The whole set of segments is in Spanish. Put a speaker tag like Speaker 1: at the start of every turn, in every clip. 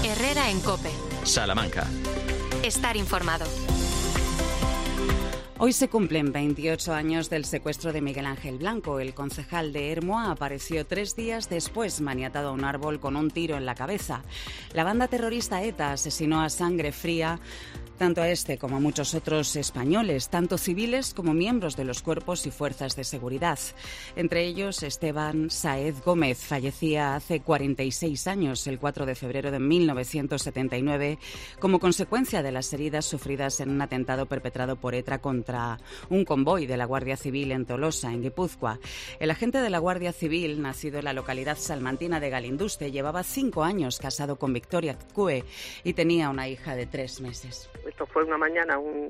Speaker 1: Herrera en COPE.
Speaker 2: Salamanca.
Speaker 1: Estar informado.
Speaker 3: Hoy se cumplen 28 años del secuestro de Miguel Ángel Blanco. El concejal de Ermua apareció 3 días después maniatado a un árbol con un tiro en la cabeza. La banda terrorista ETA asesinó a sangre fría tanto a este como a muchos otros españoles, tanto civiles como miembros de los cuerpos y fuerzas de seguridad. Entre ellos, Esteban Sáez Gómez fallecía hace 46 años, el 4 de febrero de 1979, como consecuencia de las heridas sufridas en un atentado perpetrado por ETA contra un convoy de la Guardia Civil en Tolosa, en Guipúzcoa. El agente de la Guardia Civil, nacido en la localidad salmantina de Galinduste, llevaba 5 años casado con Victoria Azcue y tenía una hija de 3 meses.
Speaker 4: Esto fue una mañana, un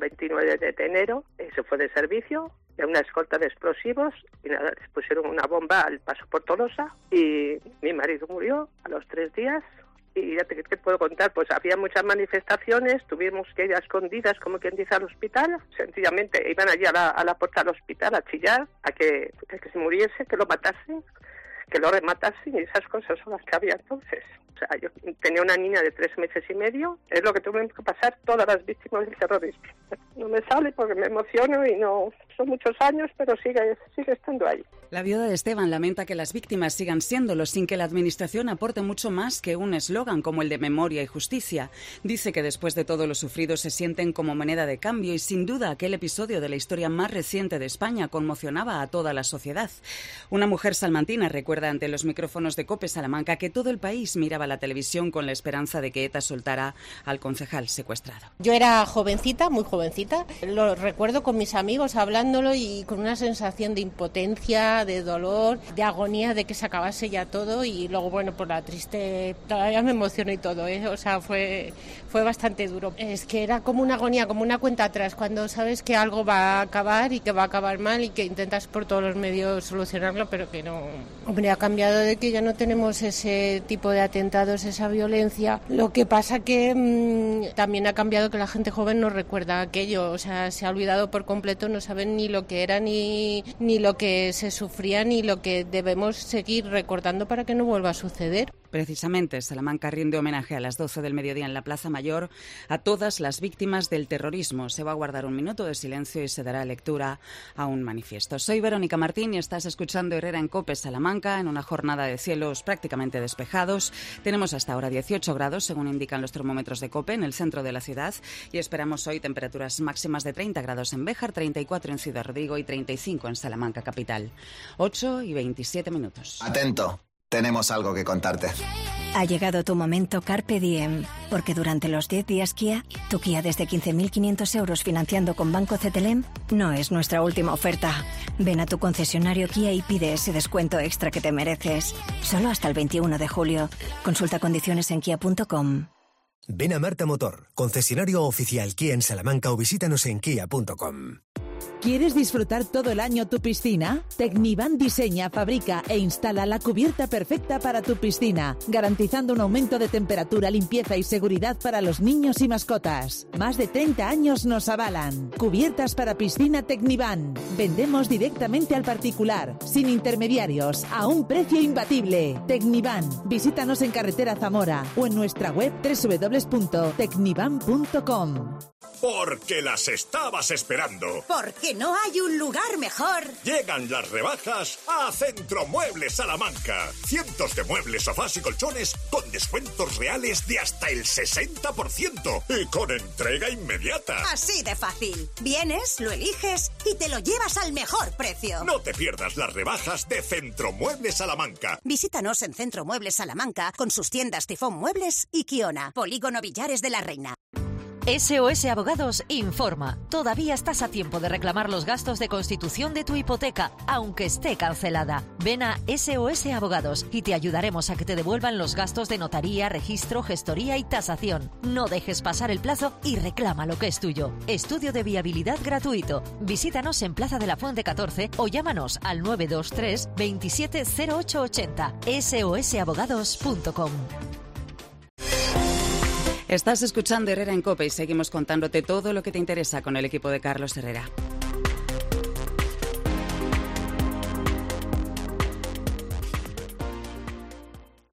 Speaker 4: 29 de enero, se fue de servicio, de una escolta de explosivos, y nada, les pusieron una bomba al paso por Tolosa, y mi marido murió a los 3 días, y ya te puedo contar, pues había muchas manifestaciones, tuvimos que ir a escondidas, como quien dice, al hospital, sencillamente iban allí a la puerta del hospital a chillar, a que se muriese, que lo matasen, que lo rematasen, y esas cosas son las que había entonces. O sea, yo tenía una niña de 3 meses y medio, es lo que tuvimos que pasar todas las víctimas del terrorismo. No me sale porque me emociono y no, son muchos años, pero sigue estando ahí.
Speaker 3: La viuda de Esteban lamenta que las víctimas sigan siéndolo sin que la administración aporte mucho más que un eslogan como el de memoria y justicia. Dice que después de todo lo sufrido se sienten como moneda de cambio y sin duda aquel episodio de la historia más reciente de España conmocionaba a toda la sociedad. Una mujer salmantina recuerda ante los micrófonos de COPE Salamanca que todo el país miraba la televisión con la esperanza de que ETA soltara al concejal secuestrado.
Speaker 5: Yo era jovencita, muy jovencita, lo recuerdo con mis amigos hablándolo y con una sensación de impotencia, de dolor, de agonía, de que se acabase ya todo, y luego, bueno, por la triste, todavía me emociono y todo, o sea, fue bastante duro. Es que era como una agonía, como una cuenta atrás, cuando sabes que algo va a acabar y que va a acabar mal y que intentas por todos los medios solucionarlo, pero que no. Hombre, ha cambiado de que ya no tenemos ese tipo de atentados, esa violencia. Lo que pasa que también ha cambiado que la gente joven no recuerda aquello, o sea, se ha olvidado por completo, no saben ni lo que era, ni lo que se sufría, ni lo que debemos seguir recordando para que no vuelva a suceder.
Speaker 3: Precisamente, Salamanca rinde homenaje a las 12 del mediodía en la Plaza Mayor a todas las víctimas del terrorismo. Se va a guardar un minuto de silencio y se dará lectura a un manifiesto. Soy Verónica Martín y estás escuchando Herrera en COPE Salamanca en una jornada de cielos prácticamente despejados. Tenemos hasta ahora 18 grados, según indican los termómetros de COPE, en el centro de la ciudad, y esperamos hoy temperaturas máximas de 30 grados en Béjar, 34 en Ciudad Rodrigo y 35 en Salamanca capital. 8:27 minutos.
Speaker 6: Atento. Tenemos algo que contarte.
Speaker 7: Ha llegado tu momento Carpe Diem, porque durante los 10 días Kia, tu Kia desde 15.500 euros financiando con Banco CTLM no es nuestra última oferta. Ven a tu concesionario Kia y pide ese descuento extra que te mereces. Solo hasta el 21 de julio. Consulta condiciones en kia.com.
Speaker 8: Ven a Marta Motor, concesionario oficial Kia en Salamanca, o visítanos en kia.com.
Speaker 9: ¿Quieres disfrutar todo el año tu piscina? Tecnivan diseña, fabrica e instala la cubierta perfecta para tu piscina, garantizando un aumento de temperatura, limpieza y seguridad para los niños y mascotas. Más de 30 años nos avalan. Cubiertas para piscina Tecnivan. Vendemos directamente al particular, sin intermediarios, a un precio imbatible. Tecnivan. Visítanos en carretera Zamora o en nuestra web www.tecnivan.com.
Speaker 10: Porque las estabas esperando.
Speaker 11: Porque no hay un lugar mejor.
Speaker 10: Llegan las rebajas a Centro Muebles Salamanca. Cientos de muebles, sofás y colchones con descuentos reales de hasta el 60% y con entrega inmediata.
Speaker 11: Así de fácil. Vienes, lo eliges y te lo llevas al mejor precio.
Speaker 10: No te pierdas las rebajas de Centro Muebles Salamanca.
Speaker 11: Visítanos en Centro Muebles Salamanca con sus tiendas Tifón Muebles y Kiona. Polígono Villares de la Reina.
Speaker 12: SOS Abogados informa. Todavía estás a tiempo de reclamar los gastos de constitución de tu hipoteca, aunque esté cancelada. Ven a SOS Abogados y te ayudaremos a que te devuelvan los gastos de notaría, registro, gestoría y tasación. No dejes pasar el plazo y reclama lo que es tuyo. Estudio de viabilidad gratuito. Visítanos en Plaza de la Fuente 14 o llámanos al 923 27 0880. sosabogados.com.
Speaker 3: Estás escuchando Herrera en COPE y seguimos contándote todo lo que te interesa con el equipo de Carlos Herrera.